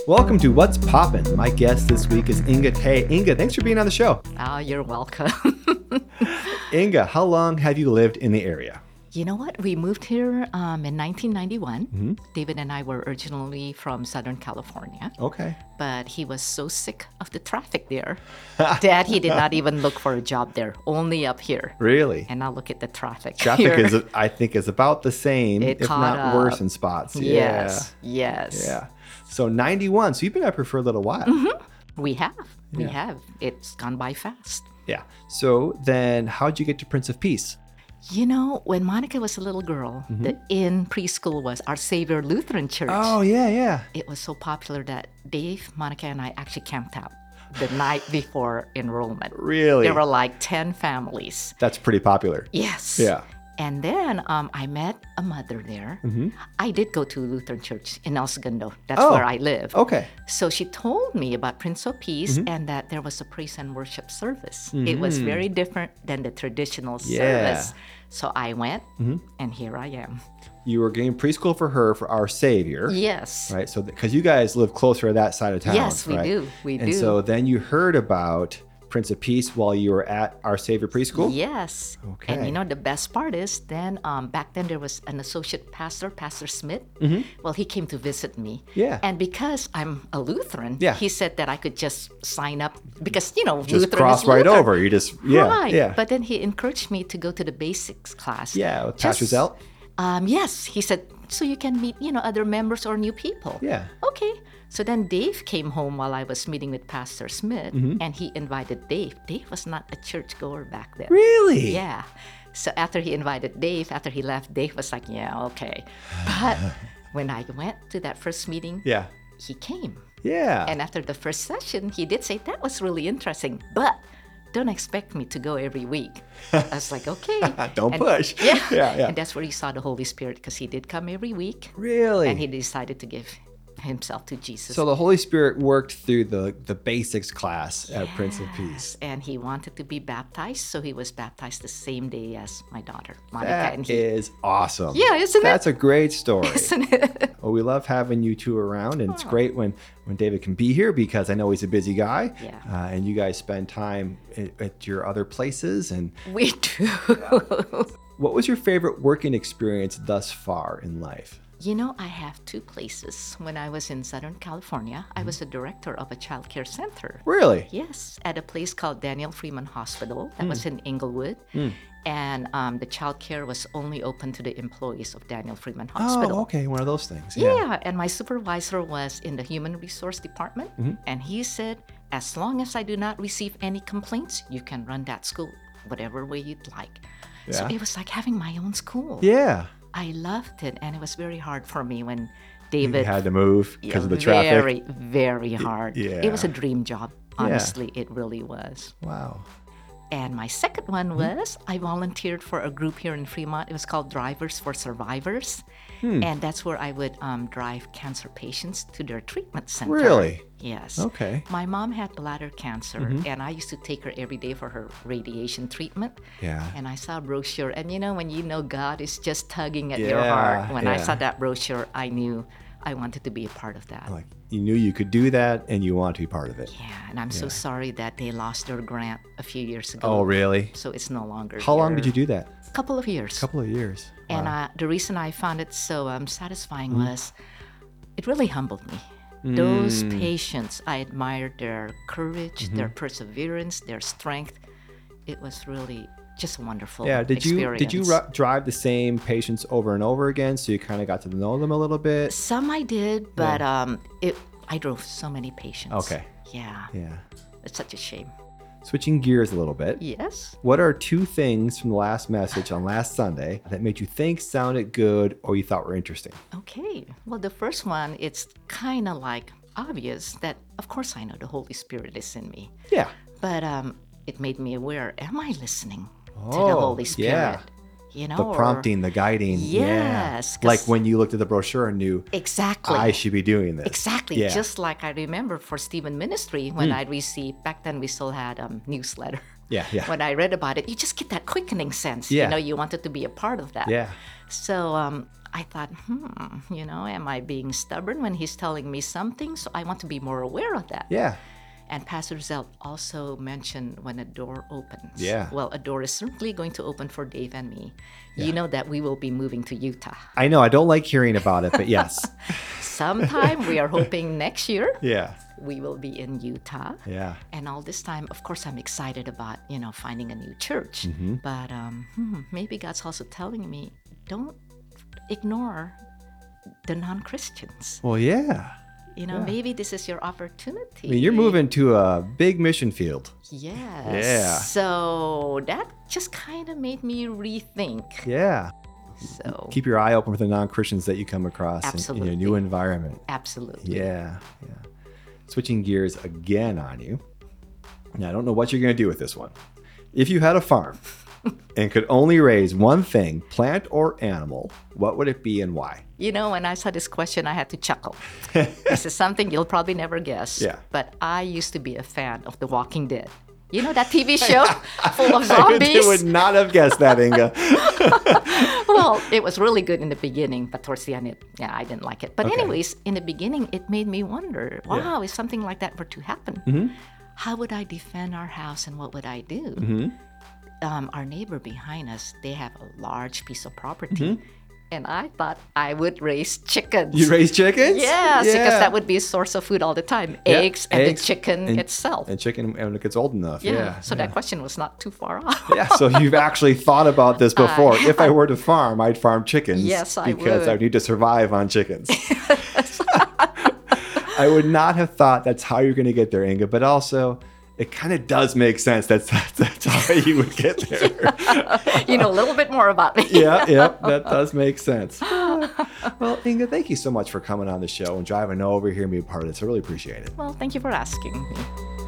Welcome to What's Poppin'. My guest this week is Inga Kay. Inga, thanks for being on the show. Oh, you're welcome. Inga, how long have you lived in the area? You know what? We moved here in 1991. David and I were originally from Southern California. Okay. But he was so sick of the traffic there that he did not even look for a job there, only up here. Really? And now look at the traffic. Traffic here. I think, is about the same, It if caught not worse in spots. Yes, yes. Yeah. So 91. So you've been up here for a little while. We have. We have. It's gone by fast. Yeah. So then how'd you get to Prince of Peace? You know, when Monica was a little girl, the in preschool was Our Savior Lutheran Church. Oh, yeah. It was so popular that Dave, Monica, and I actually camped out the night before enrollment. Really? There were like 10 families. That's pretty popular. Yes. Yeah. And then I met a mother there. I did go to Lutheran Church in El Segundo. That's where I live. Okay. So she told me about Prince of Peace and that there was a praise and worship service. It was very different than the traditional service. So I went, and here I am. You were getting preschool for her for Our Savior. Yes. Right. So because you guys live closer to that side of town. Yes, we right? do. We And do. so then you heard about Prince of Peace while you were at Our Savior Preschool? Yes. Okay. And you know, the best part is then back then there was an associate pastor, Pastor Smith. Well, he came to visit me. Yeah. And because I'm a Lutheran, Yeah. he said that I could just sign up because, you know, Just Lutheran cross is right Lutheran. over. You just, yeah. Right. Yeah. But then he encouraged me to go to the basics class. Yeah. With Pastor Just- Zelt? Yes. He said, so you can meet, you know, other members or new people. Yeah. Okay. So then Dave came home while I was meeting with Pastor Smith, and he invited Dave. Dave was not a churchgoer back then. Really? Yeah. So after he invited Dave, after he left, Dave was like, yeah, okay. But when I went to that first meeting, Yeah. he came. Yeah. And after the first session, he did say, that was really interesting, but don't expect me to go every week. I was like, okay. Don't push. Yeah. Yeah. And that's where he saw the Holy Spirit because he did come every week. Really? And he decided to give himself to Jesus. So the Holy Spirit worked through the basics class at Prince of Peace. And he wanted to be baptized, so he was baptized the same day as my daughter, Monica. That and he, is awesome. Yeah, isn't it? That's a great story. Isn't it? Well, we love having you two around, and it's great when David can be here because I know he's a busy guy. Yeah. And you guys spend time at your other places. And We do. what was your favorite working experience thus far in life? You know, I have two places. When I was in Southern California, I was a director of a child care center. Really? Yes, at a place called Daniel Freeman Hospital that was in Inglewood. And the child care was only open to the employees of Daniel Freeman Hospital. Oh, okay. One of those things. Yeah, and my supervisor was in the human resource department, and he said, as long as I do not receive any complaints, you can run that school whatever way you'd like. So Yeah. it was like having my own school. Yeah. I loved it, and it was very hard for me when You David. had to move because of the traffic. Very, very hard. yeah. It was a dream job. Honestly, it really was. Wow. And my second one was I volunteered for a group here in Fremont. It was called Drivers for Survivors. And that's where I would drive cancer patients to their treatment center. Really? Yes. Okay. My mom had bladder cancer, and I used to take her every day for her radiation treatment. Yeah. And I saw a brochure. And you know, when you know God is just tugging at your Yeah, heart, when I yeah. saw that brochure, I knew I wanted to be a part of that. Like you knew you could do that and you want to be part of it. Yeah, and I'm so sorry that they lost their grant a few years ago. Oh, really? So it's no longer. How long here. did you do that? A couple of years. A couple of years. And Wow. the reason I found it so satisfying Mm-hmm. was it really humbled me. Those patients, I admired their courage, their Mm-hmm. perseverance, their strength. It was really just a wonderful Yeah, did you experience. drive the same patients over and over again so you kind of got to know them a little bit? Some I did, but I drove so many patients. Okay. Yeah, Yeah. it's such a shame. Switching gears a little bit. Yes. What are two things from the last message on last Sunday that made you think sounded good or you thought were interesting? Okay. Well, the first one, it's kind of like obvious that, of course, I know the Holy Spirit is in me, Yeah. but it made me aware: am I listening to Oh, the Holy Spirit? yeah. You know, The or- prompting, the guiding. Yes, Yeah. Like 'cause- when you looked at the brochure and knew Exactly. I should be doing this. Exactly. Yeah. Just like I remember for Stephen Ministry when I received, back then we still had newsletter. Yeah, yeah. When I read about it, you just get that quickening sense. Yeah. You know, you wanted to be a part of that. Yeah. So I thought, you know, am I being stubborn when he's telling me something? So I want to be more aware of that. Yeah. And Pastor Zelt also mentioned when a door opens. Yeah. Well, a door is certainly going to open for Dave and me. You know that we will be moving to Utah. I know. I don't like hearing about it, but yes. Sometime we are hoping next year Yeah. we will be in Utah. Yeah. And all this time, of course, I'm excited about, you know, finding a new church. But maybe God's also telling me, don't ignore the non-Christians. Well, yeah. You know, maybe this is your opportunity. I mean, you're moving to a big mission field. Yes. Yeah. So that just kind of made me rethink. Yeah. So Keep your eye open for the non-Christians that you come across in your Absolutely. new environment. absolutely. Yeah. Yeah. Switching gears again on you. Now, I don't know what you're going to do with this one. If you had a farm and could only raise one thing, plant or animal, what would it be and why? You know, when I saw this question, I had to chuckle. This is something you'll probably never guess. Yeah. But I used to be a fan of The Walking Dead. You know that TV show full of I zombies? would not have guessed that, Inga. Well, it was really good in the beginning, but towards the end, I didn't like it. But Okay. anyways, in the beginning, it made me wonder, wow, if something like that were to happen, how would I defend our house and what would I do? Our neighbor behind us, they have a large piece of property. And I thought I would raise chickens. You raise chickens? Yes, because that would be a source of food all the time. Yeah, Eggs and eggs the chicken and- itself. And chicken when it gets old enough. Yeah. So that question was not too far off. Yeah, so you've actually thought about this before. If I were to farm, I'd farm chickens. Yes, I because I would. need to survive on chickens. I would not have thought that's how you're going to get there, Inga, but also it kind of does make sense. That's how you would get there. You know a little bit more about me. yeah, that does make sense. Well, Inga, thank you so much for coming on the show and driving over here and being part of this. I really appreciate it. Well, thank you for asking me.